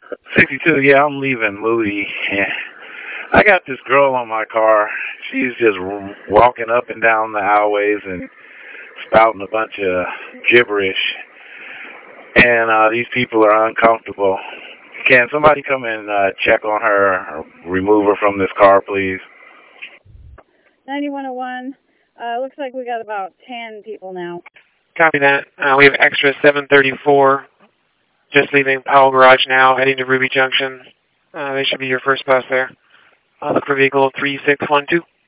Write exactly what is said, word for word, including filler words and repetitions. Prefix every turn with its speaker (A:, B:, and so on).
A: sixty-two, yeah, I'm leaving Moody. Yeah. I got this girl on my car. She's just walking up and down the aisleways and spouting a bunch of gibberish. And uh, these people are uncomfortable. Can somebody come and uh, check on her or remove her from this car, please?
B: ninety-one oh one. Uh, looks like we got about ten people now.
C: Copy that. Uh, we have extra seven thirty-four just leaving Powell Garage now, heading to Ruby Junction. Uh, they should be your first bus there. I'll look for vehicle three six one two.